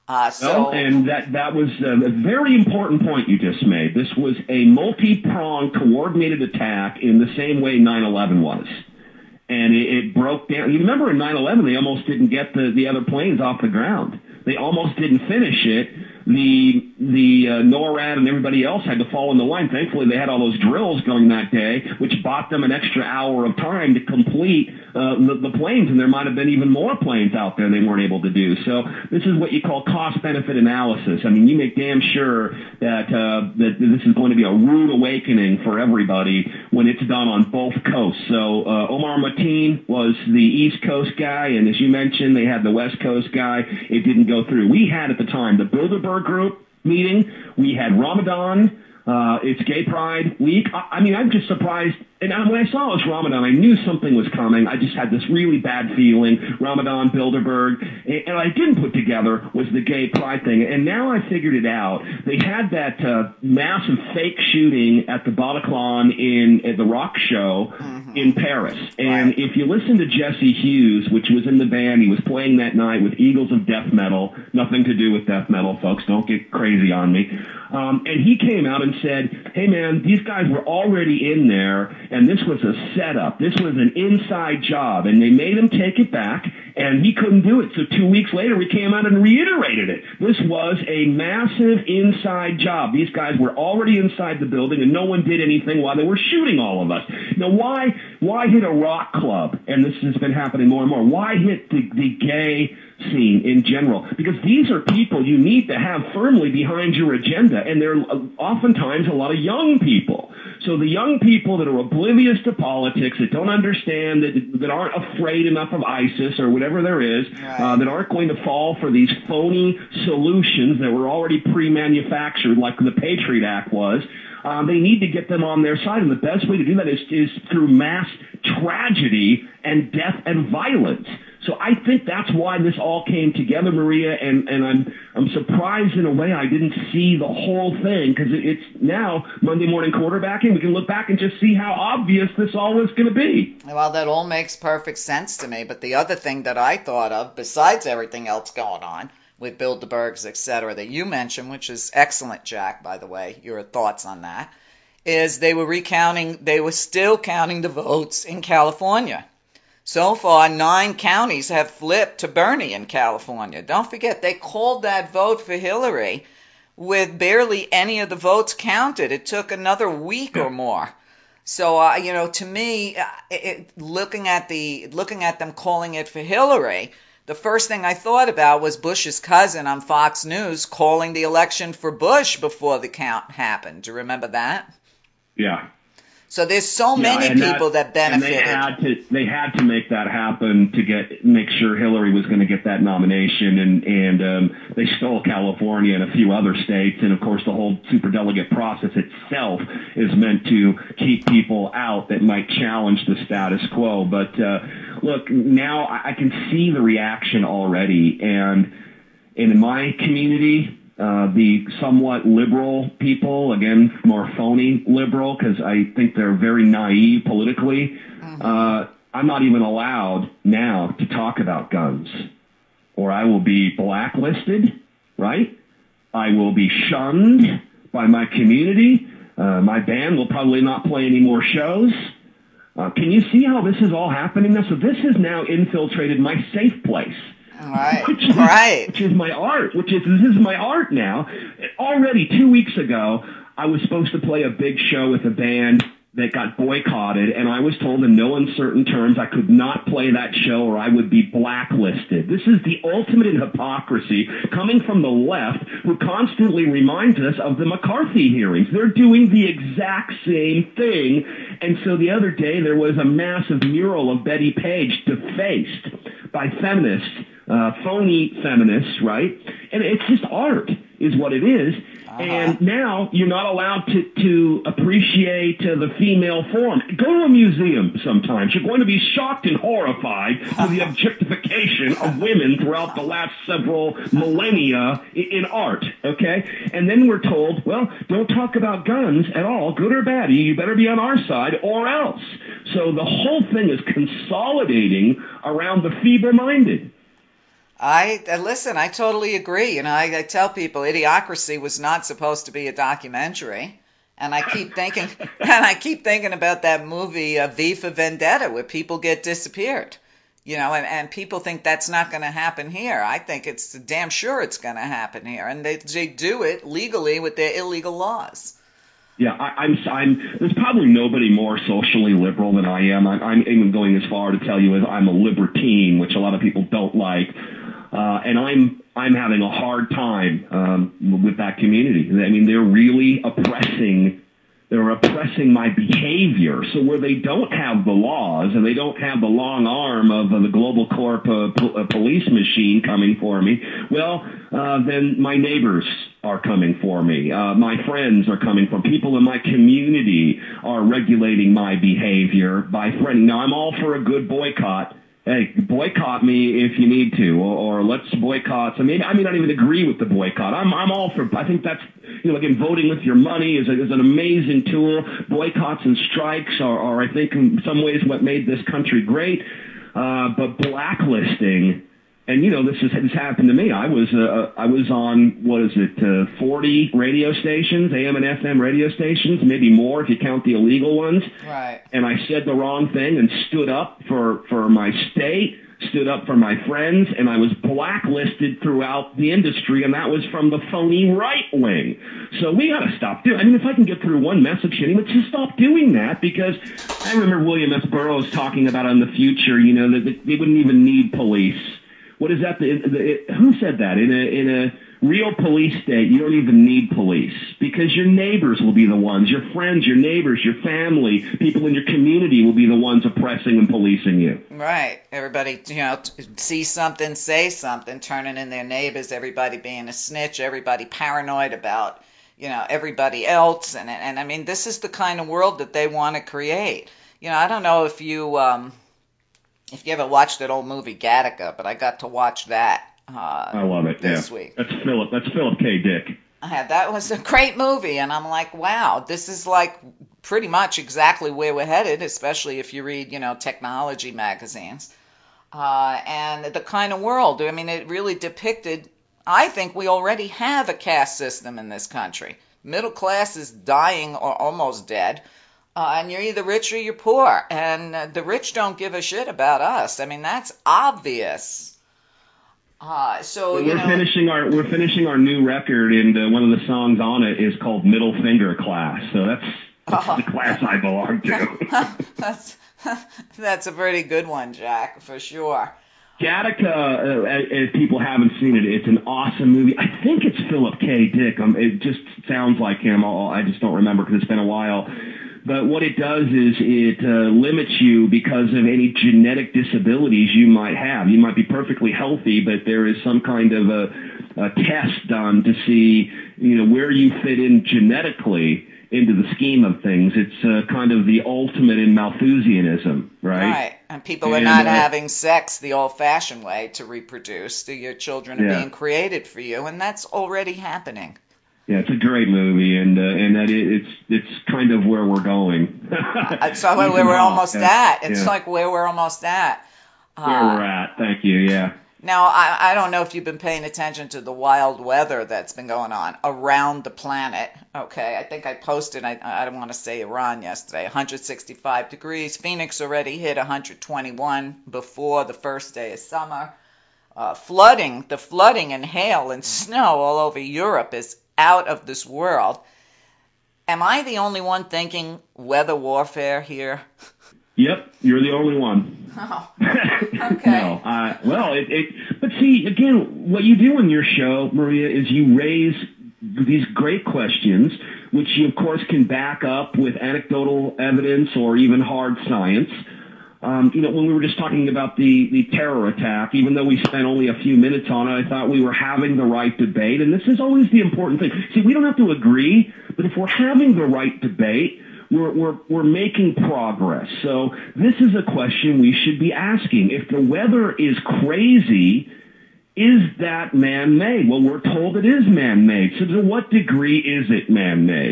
Uh, so, well, and that, that was a very important point you just made. This was a multi-pronged, coordinated attack in the same way nine eleven was. And it, it broke down. You remember in nine eleven, they almost didn't get the, the other planes off the ground. They almost didn't finish it. The the uh, NORAD and everybody else had to fall in the line. Thankfully, they had all those drills going that day, which bought them an extra hour of time to complete uh, the, the planes, and there might have been even more planes out there they weren't able to do. So this is what you call cost-benefit analysis. I mean, you make damn sure that uh, that this is going to be a rude awakening for everybody when it's done on both coasts. So uh, Omar Mateen was the East Coast guy, and as you mentioned, they had the West Coast guy. It didn't go through. We had at the time the Bilderberg Group meeting. We had Ramadan. Uh, it's Gay Pride Week. I, I mean, I'm just surprised. And when I saw it was Ramadan, I knew something was coming. I just had this really bad feeling. Ramadan, Bilderberg. And, and I didn't put together was the Gay Pride thing. And now I figured it out. They had that uh, massive fake shooting at the Bataclan in at the rock show mm-hmm. in Paris. And right. if you listen to Jesse Hughes, which was in the band, he was playing that night with Eagles of Death Metal. Nothing to do with death metal, folks. Don't get crazy on me. Um, and he came out and said, hey, man, these guys were already in there, and this was a setup. This was an inside job, and they made him take it back, and he couldn't do it. So two weeks later, he came out and reiterated it. This was a massive inside job. These guys were already inside the building, and no one did anything while they were shooting all of us. Now, why why hit a rock club? And this has been happening more and more. Why hit the, the gay scene in general? Because these are people you need to have firmly behind your agenda, and they're oftentimes a lot of young people. So the young people that are oblivious to politics, that don't understand, that that aren't afraid enough of ISIS or whatever there is, right. uh, that aren't going to fall for these phony solutions that were already pre-manufactured, like the Patriot Act was. Um, they need to get them on their side, and the best way to do that is, is through mass tragedy and death and violence. So I think that's why this all came together, Maria, and, and I'm I'm surprised in a way I didn't see the whole thing, because it, it's now Monday morning quarterbacking. We can look back and just see how obvious this all was going to be. Well, that all makes perfect sense to me, but the other thing that I thought of, besides everything else going on with Bilderbergs, et cetera, that you mentioned, which is excellent, Jack, by the way, your thoughts on that, is they were recounting, they were still counting the votes in California. So far, nine counties have flipped to Bernie in California. Don't forget, they called that vote for Hillary with barely any of the votes counted. It took another week or more. So, uh, you know, to me, uh, it, looking at the looking at them calling it for Hillary, the first thing I thought about was Bush's cousin on Fox News calling the election for Bush before the count happened. Do you remember that? Yeah. So there's so many yeah, people that, that benefited. And they had to they had to make that happen to get make sure Hillary was going to get that nomination, and and um, they stole California and a few other states, and of course the whole superdelegate process itself is meant to keep people out that might challenge the status quo. But uh, look, now I, I can see the reaction already, and, and in my community. Uh, the somewhat liberal people, again, more phony liberal, because I think they're very naive politically. Mm-hmm. Uh, I'm not even allowed now to talk about guns, or I will be blacklisted, right? I will be shunned by my community. Uh, my band will probably not play any more shows. Uh, can you see how this is all happening now? So this has now infiltrated my safe place. Right, which is, right. Which is my art, which is, this is my art now. Already two weeks ago, I was supposed to play a big show with a band that got boycotted, and I was told in no uncertain terms I could not play that show or I would be blacklisted. This is the ultimate in hypocrisy coming from the left, who constantly reminds us of the McCarthy hearings. They're doing the exact same thing. And so the other day, there was a massive mural of Betty Page defaced by feminists. Uh, phony feminists, right? And it's just art is what it is. Uh-huh. And now you're not allowed to, to appreciate uh, the female form. Go to a museum sometimes. You're going to be shocked and horrified with the objectification of women throughout the last several millennia in, in art, okay? And then we're told, well, don't talk about guns at all, good or bad. You better be on our side or else. So the whole thing is consolidating around the feeble-minded. I uh, listen. I totally agree. You know, I, I tell people Idiocracy was not supposed to be a documentary, and I keep thinking, and I keep thinking about that movie uh, V for Vendetta, where people get disappeared. You know, and, and people think that's not going to happen here. I think it's damn sure it's going to happen here, and they they do it legally with their illegal laws. Yeah, I, I'm. I'm. There's probably nobody more socially liberal than I am. I'm, I'm even going as far to tell you as I'm a libertine, which a lot of people don't like. Uh, and I'm I'm having a hard time um, with that community. I mean, they're really oppressing. They're oppressing my behavior. So where they don't have the laws and they don't have the long arm of uh, the global corp uh, po- uh, police machine coming for me, well, uh, then my neighbors are coming for me. Uh, my friends are coming for me. People in my community are regulating my behavior by threatening. Now, I'm all for a good boycott. Hey, boycott me if you need to, or, or let's boycott. So maybe I may not even agree with the boycott. I'm I'm all for. I think that's, you know, again, voting with your money is, a, is an amazing tool. Boycotts and strikes are, are, I think, in some ways what made this country great. Uh, but blacklisting, and you know, this has, this happened to me. I was uh, I was on, what is it, uh, forty radio stations, A M and F M radio stations, maybe more if you count the illegal ones. Right. And I said the wrong thing and stood up for, for my state, stood up for my friends, and I was blacklisted throughout the industry, and that was from the phony right wing. So we got to stop doing. I mean, if I can get through one message to anyone, let's just stop doing that, because I remember William S. Burroughs talking about in the future, you know, that they wouldn't even need police. What is that? The, the, it, who said that? In a in a real police state, you don't even need police, because your neighbors will be the ones, your friends, your neighbors, your family, people in your community will be the ones oppressing and policing you. Right. Everybody, you know, see something, say something, turning in their neighbors, everybody being a snitch, everybody paranoid about, you know, everybody else. And, and I mean, this is the kind of world that they want to create. You know, I don't know if you... Um, If you ever watched that old movie Gattaca, but I got to watch that uh, I love it. this yeah. week. That's Philip. That's Philip K. Dick. Uh, that was a great movie, and I'm like, wow, this is like pretty much exactly where we're headed, especially if you read, you know, technology magazines. Uh, and the kind of world, I mean, it really depicted, I think we already have a caste system in this country. Middle class is dying or almost dead. Uh, and you're either rich or you're poor, and uh, the rich don't give a shit about us. I mean, that's obvious. Uh, so well, you we're know, finishing our we're finishing our new record, and uh, one of the songs on it is called "Middle Finger Class." So that's, that's oh. the class I belong to. that's that's a pretty good one, Jack, for sure. Gattaca, uh, if people haven't seen it, it's an awesome movie. I think it's Philip K. Dick. Um, it just sounds like him. I just don't remember because it's been a while. But what it does is it uh, limits you because of any genetic disabilities you might have. You might be perfectly healthy, but there is some kind of a, a test done to see, you know, where you fit in genetically into the scheme of things. It's uh, kind of the ultimate in Malthusianism, right? Right, and people are and, not uh, having sex the old-fashioned way to reproduce. Your children are yeah. being created for you, and that's already happening. Yeah, it's a great movie, and uh, and that it, it's it's kind of where we're going. It's like where we're almost at. It's yeah. like where we're almost at. Where uh, we're at. Thank you. Yeah. Now, I, I don't know if you've been paying attention to the wild weather that's been going on around the planet. Okay, I think I posted, I, I don't want to say Iran yesterday, one hundred sixty-five degrees. Phoenix already hit one hundred twenty-one before the first day of summer. Uh, flooding, the flooding and hail and snow all over Europe is out of this world. Am I the only one thinking weather warfare here? Yep, you're the only one. Oh, okay. no, uh, well, it, it, but see, again, what you do in your show, Maria, is you raise these great questions, which you, of course, can back up with anecdotal evidence or even hard science. Um, you know, when we were just talking about the, the terror attack, even though we spent only a few minutes on it, I thought we were having the right debate. And this is always the important thing. See, we don't have to agree, but if we're having the right debate, we're, we're, we're making progress. So this is a question we should be asking. If the weather is crazy, is that man-made? Well, we're told it is man-made. So to what degree is it man-made?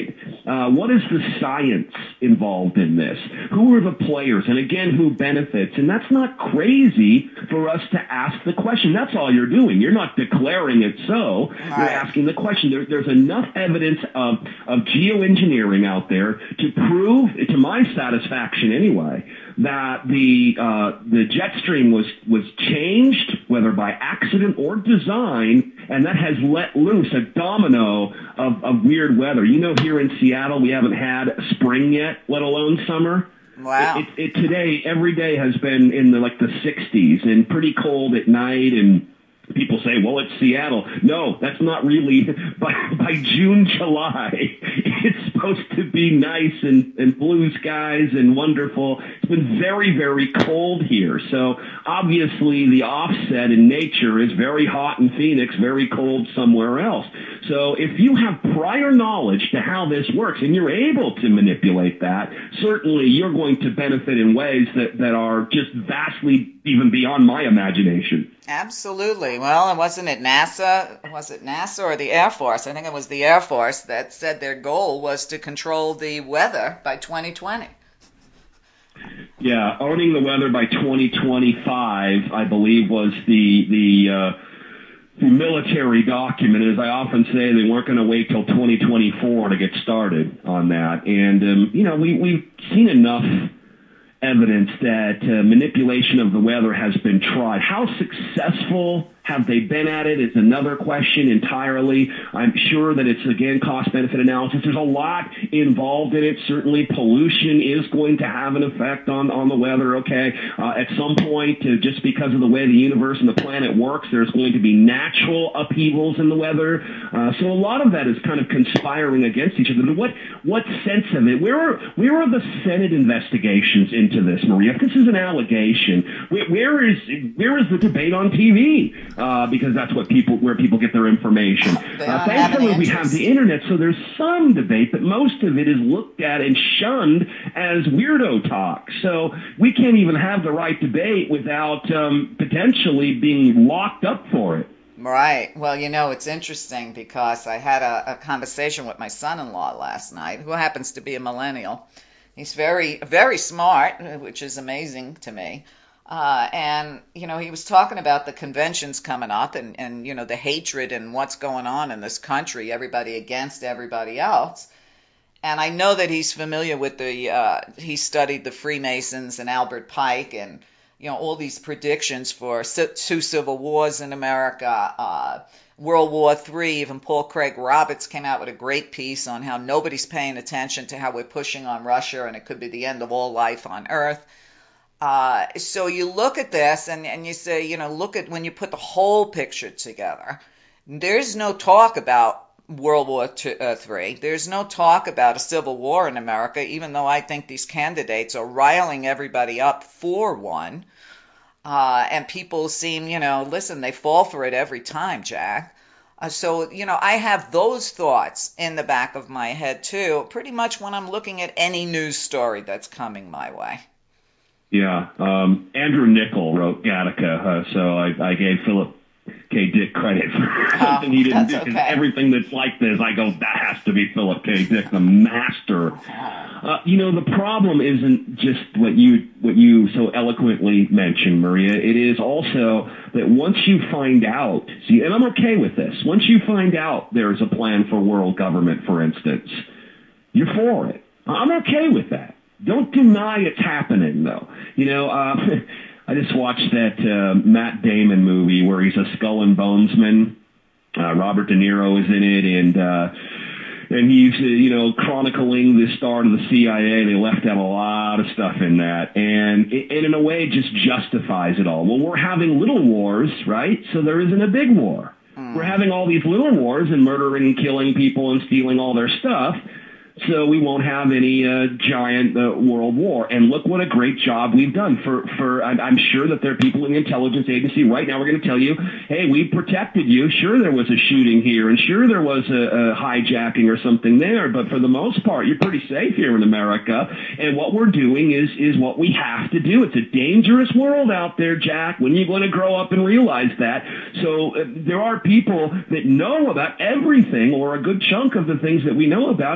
Uh, what is the science involved in this? Who are the players? And again, who benefits? And that's not crazy for us to ask the question. That's all you're doing. You're not declaring it so. Right. You're asking the question. There, there's enough evidence of, of geoengineering out there to prove, to my satisfaction anyway, that the uh, the jet stream was was changed, whether by accident or design, and that has let loose a domino of, of weird weather. You know, here in Seattle, we haven't had spring yet, let alone summer. Wow. It, it, it today, every day has been in the like the sixties and pretty cold at night, and people say, well, it's Seattle. No, that's not really. By, by June, July, it's supposed to be nice and, and blue skies and wonderful. It's been very, very cold here. So obviously the offset in nature is very hot in Phoenix, very cold somewhere else. So if you have prior knowledge to how this works and you're able to manipulate that, certainly you're going to benefit in ways that, that are just vastly even beyond my imagination. Absolutely. Well, and wasn't it NASA? Was it NASA or the Air Force? I think it was the Air Force that said their goal was to control the weather by twenty twenty. Yeah, owning the weather by twenty twenty-five, I believe, was the the uh, military document. As I often say, they weren't going to wait till twenty twenty-four to get started on that. And um, you know, we we've seen enough evidence that uh, manipulation of the weather has been tried. How successful have they been at it is another question entirely. I'm sure that it's, again, cost-benefit analysis. There's a lot involved in it. Certainly pollution is going to have an effect on, on the weather, okay? Uh, at some point, uh, just because of the way the universe and the planet works, there's going to be natural upheavals in the weather. Uh, so a lot of that is kind of conspiring against each other. But what, what sense of it? Where are, where are the Senate investigations into this, Maria? If this is an allegation, where, where is where is the debate on T V? Uh, because that's what people where people get their information. Uh, thankfully, we have the internet, so there's some debate, but most of it is looked at and shunned as weirdo talk. So we can't even have the right debate without um, potentially being locked up for it. Right. Well, you know, it's interesting because I had a, a conversation with my son-in-law last night, who happens to be a millennial. He's very, very smart, which is amazing to me. Uh, and, you know, he was talking about the conventions coming up and, and, you know, the hatred and what's going on in this country, everybody against everybody else. And I know that he's familiar with the, uh, he studied the Freemasons and Albert Pike and, you know, all these predictions for two civil wars in America, uh, World War Three. Even Paul Craig Roberts came out with a great piece on how nobody's paying attention to how we're pushing on Russia and it could be the end of all life on Earth. Uh, so you look at this and, and you say, you know, look at when you put the whole picture together. There's no talk about World War Three. There's no talk about a civil war in America, even though I think these candidates are riling everybody up for one. Uh, and people seem, you know, listen, they fall for it every time, Jack. Uh, so, you know, I have those thoughts in the back of my head, too, pretty much when I'm looking at any news story that's coming my way. Yeah. Um, Andrew Niccol wrote Gattaca, uh, so I, I gave Philip K. Dick credit for something he didn't do. Okay. Everything that's like this, I go, that has to be Philip K. Dick, the master. Uh, you know, the problem isn't just what you what you so eloquently mentioned, Maria. It is also that once you find out, see, and I'm okay with this, once you find out there's a plan for world government, for instance, you're for it. I'm okay with that. Don't deny it's happening, though. You know, uh, I just watched that uh, Matt Damon movie where he's a skull and bonesman. Uh, Robert De Niro is in it, and uh, and he's uh, you know chronicling the start of the C I A. They left out a lot of stuff in that, and it, and in a way, it just justifies it all. Well, we're having little wars, right? So there isn't a big war. Mm. We're having all these little wars and murdering and killing people and stealing all their stuff. So we won't have any uh, giant uh, world war. And look what a great job we've done. For, for I'm sure that there are people in the intelligence agency right now. We're going to tell you, hey, we protected you. Sure, there was a shooting here, and sure, there was a, a hijacking or something there. But for the most part, you're pretty safe here in America. And what we're doing is is what we have to do. It's a dangerous world out there, Jack. When are you going to grow up and realize that? So uh, there are people that know about everything or a good chunk of the things that we know about, and they per-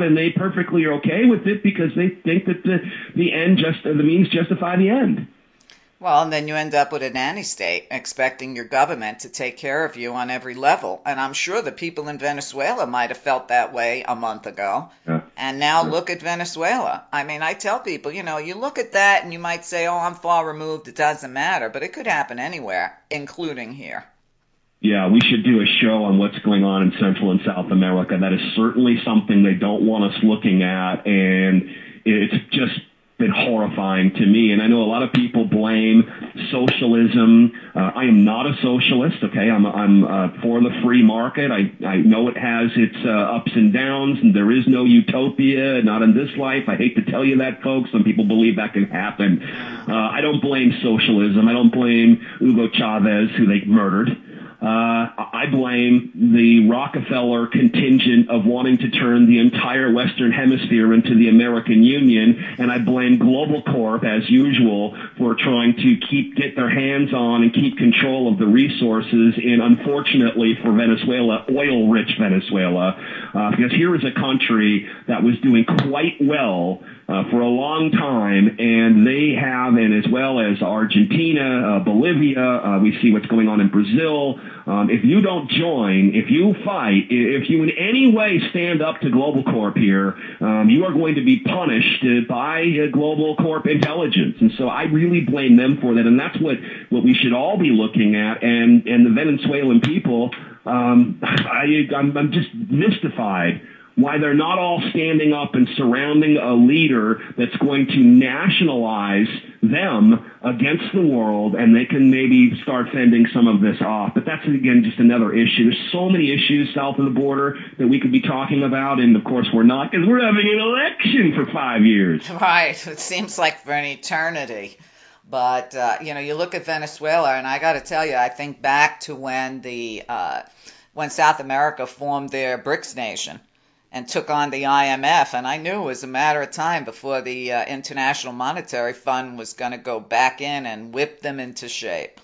perfectly okay with it because they think that the the end just the means justify the end. Well, and then you end up with a nanny state expecting your government to take care of you on every level. And I'm sure the people in Venezuela might have felt that way a month ago. Yeah. And now Yeah. look at Venezuela. I mean, I tell people, you know, you look at that and you might say, oh, I'm far removed, it doesn't matter. But it could happen anywhere, including here. Yeah, we should do a show on what's going on in Central and South America. That is certainly something they don't want us looking at, and it's just been horrifying to me. And I know a lot of people blame socialism. Uh, I am not a socialist, okay? I'm I'm uh, for the free market. I, I know it has its uh, ups and downs, and there is no utopia, not in this life. I hate to tell you that, folks. Some people believe that can happen. Uh, I don't blame socialism. I don't blame Hugo Chavez, who they murdered. Uh, I blame the Rockefeller contingent of wanting to turn the entire Western Hemisphere into the American Union, and I blame Global Corp, as usual, for trying to keep get their hands on and keep control of the resources in, unfortunately for Venezuela, oil-rich Venezuela, uh, because here is a country that was doing quite well Uh, for a long time, and they have, and as well as Argentina, uh, Bolivia, uh, we see what's going on in Brazil. Um, if you don't join, if you fight, if you in any way stand up to Global Corp here, um, you are going to be punished uh, by uh, Global Corp intelligence. And so I really blame them for that, and that's what, what we should all be looking at. And, and the Venezuelan people, um, I, I'm, I'm just mystified why they're not all standing up and surrounding a leader that's going to nationalize them against the world, and they can maybe start fending some of this off. But that's, again, just another issue. There's so many issues south of the border that we could be talking about, and, of course, we're not, because we're having an election for five years. Right. It seems like for an eternity. But, uh, you know, you look at Venezuela, and I got to tell you, I think back to when the uh, when South America formed their BRICS nation and took on the I M F, and I knew it was a matter of time before the uh, International Monetary Fund was going to go back in and whip them into shape.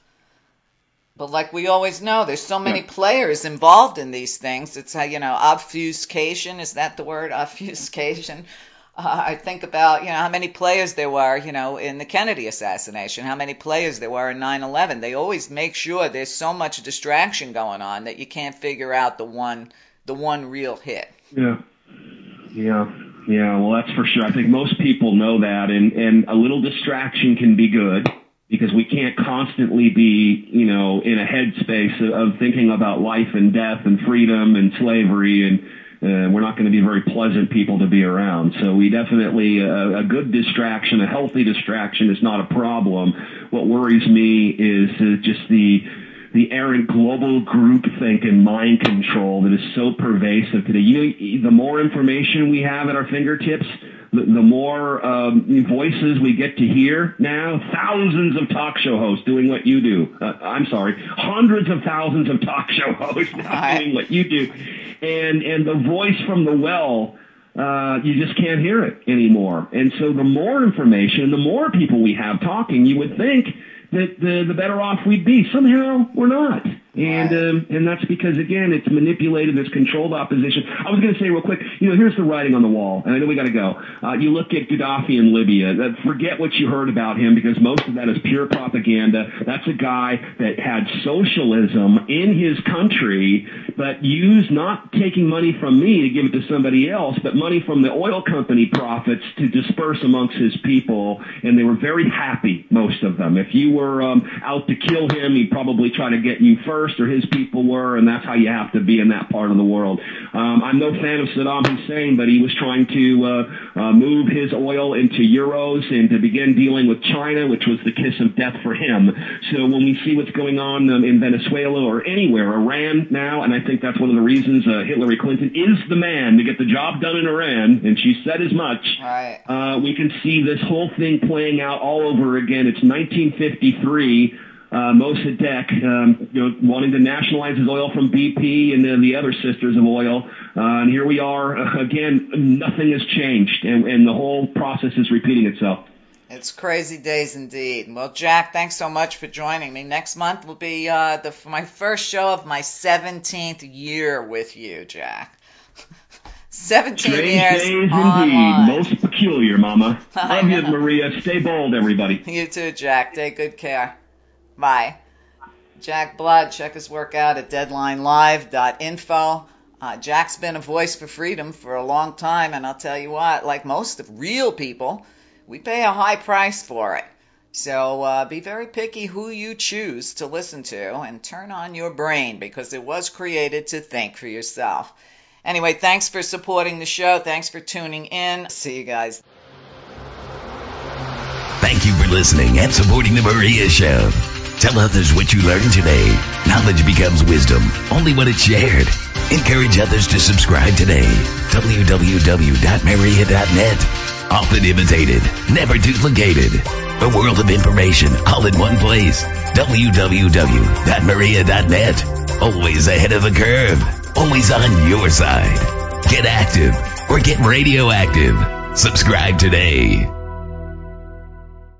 But like we always know, there's so many Yeah. players involved in these things. It's, uh, you know, obfuscation, is that the word, obfuscation? Uh, I think about, you know, how many players there were, you know, in the Kennedy assassination, how many players there were in nine eleven. They always make sure there's so much distraction going on that you can't figure out the one the one real hit. Yeah, yeah, yeah. Well, that's for sure. I think most people know that, and and a little distraction can be good because we can't constantly be, you know, in a headspace of, of thinking about life and death and freedom and slavery, and uh, we're not going to be very pleasant people to be around. So we definitely uh, a good distraction, a healthy distraction, is not a problem. What worries me is uh, just the the errant global groupthink and mind control that is so pervasive today. You know, the more information we have at our fingertips, the, the more um, voices we get to hear now. Thousands of talk show hosts doing what you do. Uh, I'm sorry, hundreds of thousands of talk show hosts now doing what you do. And, and the voice from the well, uh, you just can't hear it anymore. And so the more information, the more people we have talking, you would think that the, the better off we'd be. Somehow we're not. And um, and that's because, again, it's manipulated, it's controlled opposition. I was going to say real quick, you know, here's the writing on the wall, and I know we got to go. Uh, you look at Gaddafi in Libya. That, forget what you heard about him, because most of that is pure propaganda. That's a guy that had socialism in his country, but used not taking money from me to give it to somebody else, but money from the oil company profits to disperse amongst his people, and they were very happy, most of them. If you were um, out to kill him, he'd probably try to get you first, or his people were, and that's how you have to be in that part of the world. Um, I'm no fan of Saddam Hussein, but he was trying to uh, uh, move his oil into euros and to begin dealing with China, which was the kiss of death for him. So when we see what's going on um, in Venezuela or anywhere, Iran now, and I think that's one of the reasons uh, Hillary Clinton is the man to get the job done in Iran, and she said as much. Right. Uh, we can see this whole thing playing out all over again. It's nineteen fifty-three. Uh, Mossadegh, um, you know, wanting to nationalize his oil from B P and then the other sisters of oil. Uh, and here we are uh, again. Nothing has changed, and, and the whole process is repeating itself. It's crazy days indeed. Well, Jack, thanks so much for joining me. Next month will be uh, the my first show of my seventeenth year with you, Jack. seventeen Strange years days online. indeed. Most peculiar, Mama. I Love you, know. Maria. Stay bold, everybody. You too, Jack. Take good care. Bye. Jack Blood, check his work out at deadline live dot info. Uh, Jack's been a voice for freedom for a long time, and I'll tell you what, like most of real people, we pay a high price for it. So uh, be very picky who you choose to listen to, and turn on your brain, because it was created to think for yourself. Anyway, thanks for supporting the show. Thanks for tuning in. See you guys. Thank you for listening and supporting The Maria Show. Tell others what you learned today. Knowledge becomes wisdom only when it's shared. Encourage others to subscribe today. w w w dot maria dot net. Often imitated, never duplicated. A world of information all in one place. w w w dot maria dot net. Always ahead of the curve. Always on your side. Get active or get radioactive. Subscribe today.